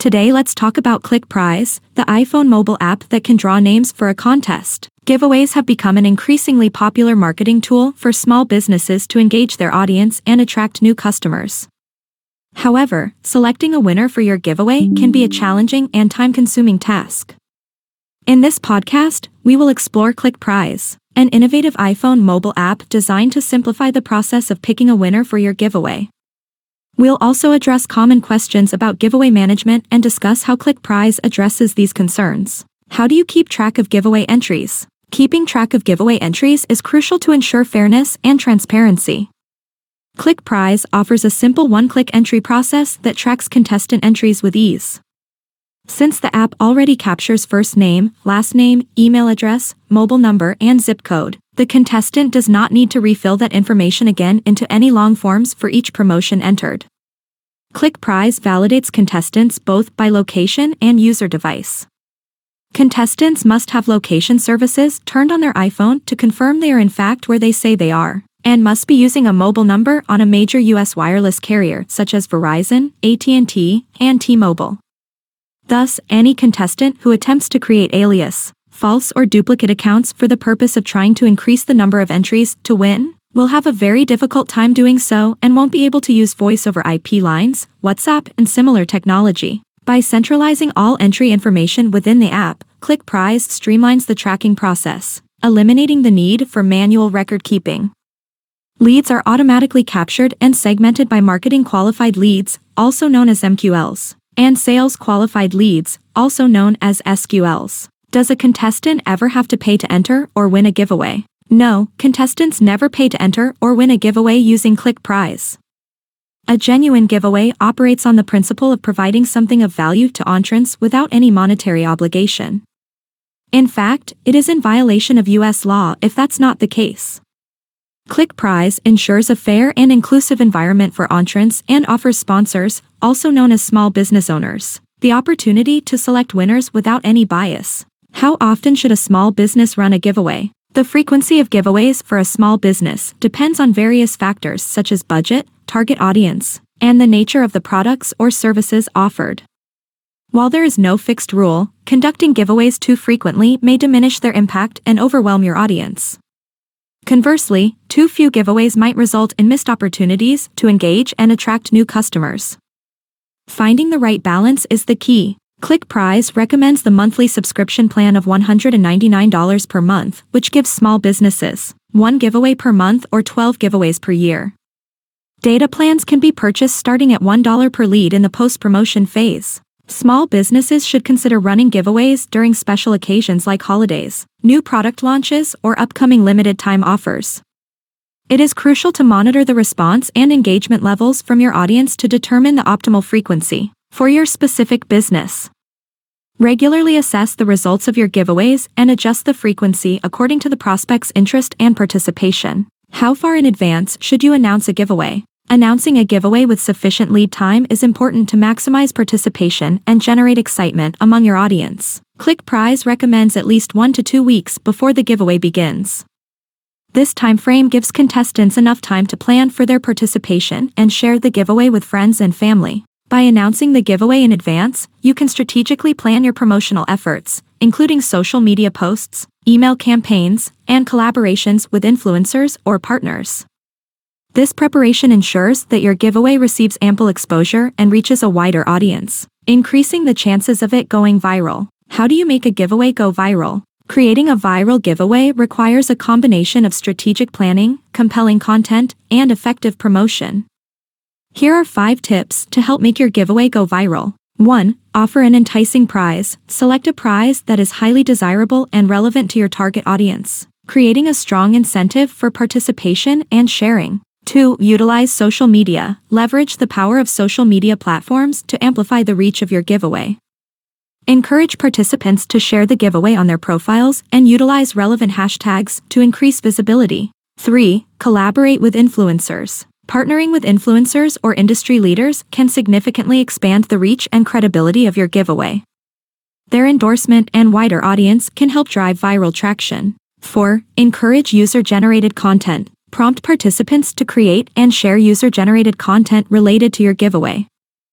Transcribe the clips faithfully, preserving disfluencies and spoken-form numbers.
Today let's talk about ClickPrize, the iPhone mobile app that can draw names for a contest. Giveaways have become an increasingly popular marketing tool for small businesses to engage their audience and attract new customers. However, selecting a winner for your giveaway can be a challenging and time-consuming task. In this podcast, we will explore ClickPrize, an innovative iPhone mobile app designed to simplify the process of picking a winner for your giveaway. We'll also address common questions about giveaway management and discuss how ClickPrize addresses these concerns. How do you keep track of giveaway entries? Keeping track of giveaway entries is crucial to ensure fairness and transparency. ClickPrize offers a simple one-click entry process that tracks contestant entries with ease. Since the app already captures first name, last name, email address, mobile number, and zip code, the contestant does not need to refill that information again into any long forms for each promotion entered. ClickPrize validates contestants both by location and user device. Contestants must have location services turned on their iPhone to confirm they are in fact where they say they are, and must be using a mobile number on a major U S wireless carrier such as Verizon, A T and T, and T-Mobile. Thus, any contestant who attempts to create alias, false or duplicate accounts for the purpose of trying to increase the number of entries to win will have a very difficult time doing so and won't be able to use voice over I P lines, WhatsApp, and similar technology. By centralizing all entry information within the app, ClickPrize streamlines the tracking process, eliminating the need for manual record keeping. Leads are automatically captured and segmented by marketing qualified leads, also known as M Q Ls, and sales qualified leads, also known as S Q Ls. Does a contestant ever have to pay to enter or win a giveaway? No, contestants never pay to enter or win a giveaway using ClickPrize. A genuine giveaway operates on the principle of providing something of value to entrants without any monetary obligation. In fact, it is in violation of U S law if that's not the case. ClickPrize ensures a fair and inclusive environment for entrants and offers sponsors, also known as small business owners, the opportunity to select winners without any bias. How often should a small business run a giveaway? The frequency of giveaways for a small business depends on various factors such as budget, target audience, and the nature of the products or services offered. While there is no fixed rule, conducting giveaways too frequently may diminish their impact and overwhelm your audience. Conversely, too few giveaways might result in missed opportunities to engage and attract new customers. Finding the right balance is the key. ClickPrize recommends the monthly subscription plan of one hundred ninety-nine dollars per month, which gives small businesses one giveaway per month or twelve giveaways per year. Data plans can be purchased starting at one dollar per lead in the post-promotion phase. Small businesses should consider running giveaways during special occasions like holidays, new product launches, or upcoming limited-time offers. It is crucial to monitor the response and engagement levels from your audience to determine the optimal frequency for your specific business. Regularly assess the results of your giveaways and adjust the frequency according to the prospect's interest and participation. How far in advance should you announce a giveaway? Announcing a giveaway with sufficient lead time is important to maximize participation and generate excitement among your audience. ClickPrize recommends at least one to two weeks before the giveaway begins. This timeframe gives contestants enough time to plan for their participation and share the giveaway with friends and family. By announcing the giveaway in advance, you can strategically plan your promotional efforts, including social media posts, email campaigns, and collaborations with influencers or partners. This preparation ensures that your giveaway receives ample exposure and reaches a wider audience, increasing the chances of it going viral. How do you make a giveaway go viral? Creating a viral giveaway requires a combination of strategic planning, compelling content, and effective promotion. Here are five tips to help make your giveaway go viral. one. Offer an enticing prize. Select a prize that is highly desirable and relevant to your target audience, creating a strong incentive for participation and sharing. two. Utilize social media. Leverage the power of social media platforms to amplify the reach of your giveaway. Encourage participants to share the giveaway on their profiles and utilize relevant hashtags to increase visibility. three. Collaborate with influencers. Partnering with influencers or industry leaders can significantly expand the reach and credibility of your giveaway. Their endorsement and wider audience can help drive viral traction. four. Encourage user-generated content. Prompt participants to create and share user-generated content related to your giveaway.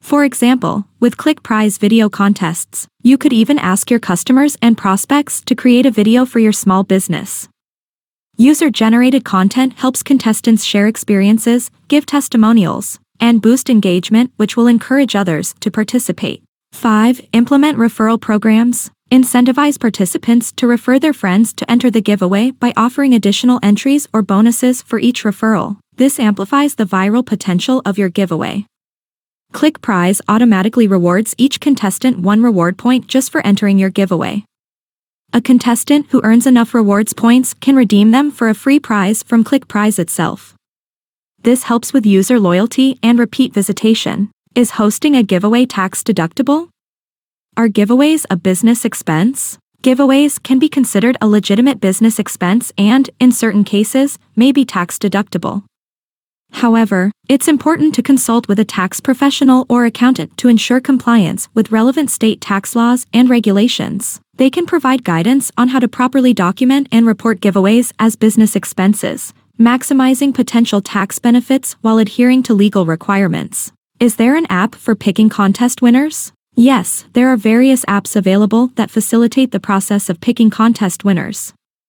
For example, with ClickPrize video contests, you could even ask your customers and prospects to create a video for your small business. User-generated content helps contestants share experiences, give testimonials, and boost engagement, which will encourage others to participate. five. Implement referral programs. Incentivize participants to refer their friends to enter the giveaway by offering additional entries or bonuses for each referral. This amplifies the viral potential of your giveaway. ClickPrize automatically rewards each contestant one reward point just for entering your giveaway. A contestant who earns enough rewards points can redeem them for a free prize from ClickPrize itself. This helps with user loyalty and repeat visitation. Is hosting a giveaway tax deductible? Are giveaways a business expense? Giveaways can be considered a legitimate business expense and, in certain cases, may be tax deductible. However, it's important to consult with a tax professional or accountant to ensure compliance with relevant state tax laws and regulations. They can provide guidance on how to properly document and report giveaways as business expenses, maximizing potential tax benefits while adhering to legal requirements. Is there an app for picking contest winners? Yes, there are various apps available that facilitate the process of picking contest winners.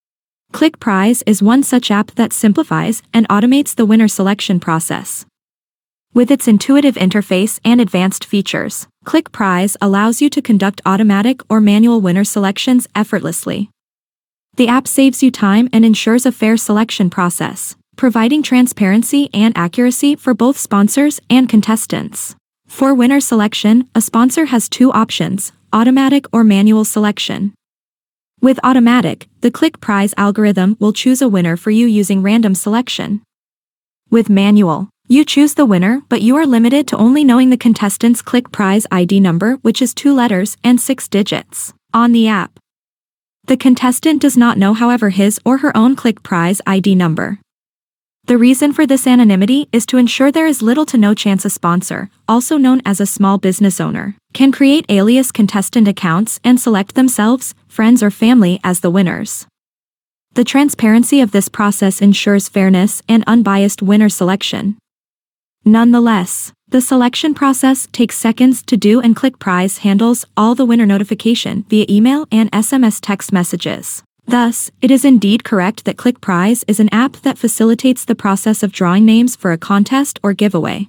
ClickPrize is one such app that simplifies and automates the winner selection process. With its intuitive interface and advanced features, ClickPrize allows you to conduct automatic or manual winner selections effortlessly. The app saves you time and ensures a fair selection process, providing transparency and accuracy for both sponsors and contestants. For winner selection, a sponsor has two options, automatic or manual selection. With automatic, the ClickPrize algorithm will choose a winner for you using random selection. With manual, you choose the winner, but you are limited to only knowing the contestant's ClickPrize I D number, which is two letters and six digits, on the app. The contestant does not know, however, his or her own ClickPrize I D number. The reason for this anonymity is to ensure there is little to no chance a sponsor, also known as a small business owner, can create alias contestant accounts and select themselves, friends or family as the winners. The transparency of this process ensures fairness and unbiased winner selection. Nonetheless, the selection process takes seconds to do, and ClickPrize handles all the winner notification via email and S M S text messages. Thus, it is indeed correct that ClickPrize is an app that facilitates the process of drawing names for a contest or giveaway.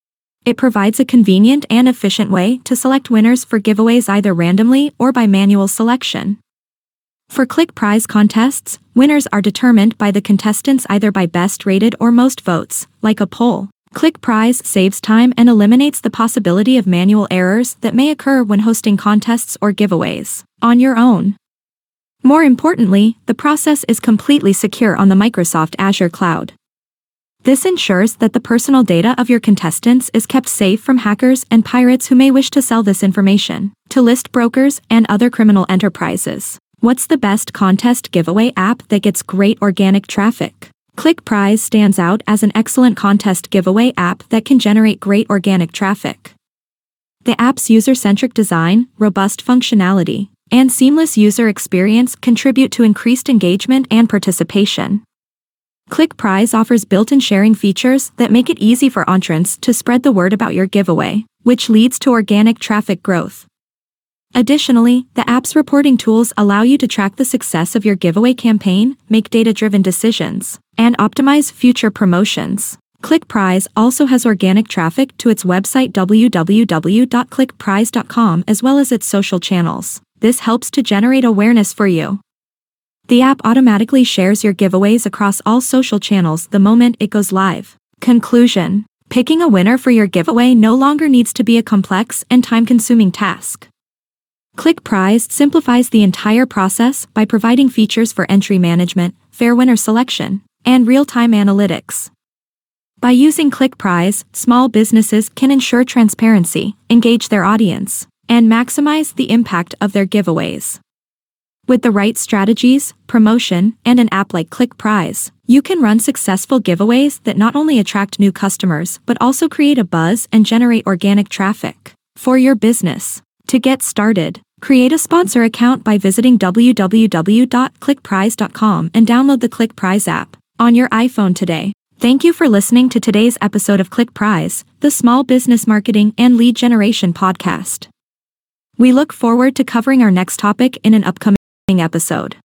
It provides a convenient and efficient way to select winners for giveaways either randomly or by manual selection. For ClickPrize contests, winners are determined by the contestants either by best rated or most votes, like a poll. ClickPrize saves time and eliminates the possibility of manual errors that may occur when hosting contests or giveaways on your own. More importantly, the process is completely secure on the Microsoft Azure cloud. This ensures that the personal data of your contestants is kept safe from hackers and pirates who may wish to sell this information to list brokers and other criminal enterprises. What's the best contest giveaway app that gets great organic traffic? ClickPrize stands out as an excellent contest giveaway app that can generate great organic traffic. The app's user-centric design, robust functionality, and seamless user experience contribute to increased engagement and participation. ClickPrize offers built-in sharing features that make it easy for entrants to spread the word about your giveaway, which leads to organic traffic growth. Additionally, the app's reporting tools allow you to track the success of your giveaway campaign, make data-driven decisions, and optimize future promotions. ClickPrize also has organic traffic to its website w w w dot clickprize dot com as well as its social channels. This helps to generate awareness for you. The app automatically shares your giveaways across all social channels the moment it goes live. Conclusion: picking a winner for your giveaway no longer needs to be a complex and time-consuming task. ClickPrize simplifies the entire process by providing features for entry management, fair winner selection, and real-time analytics. By using ClickPrize, small businesses can ensure transparency, engage their audience, and maximize the impact of their giveaways. With the right strategies, promotion, and an app like ClickPrize, you can run successful giveaways that not only attract new customers but also create a buzz and generate organic traffic for your business. To get started, create a sponsor account by visiting w w w dot clickprize dot com and download the ClickPrize app on your iPhone today. Thank you for listening to today's episode of Click Prize, the Small Business Marketing and Lead Generation podcast. We look forward to covering our next topic in an upcoming episode.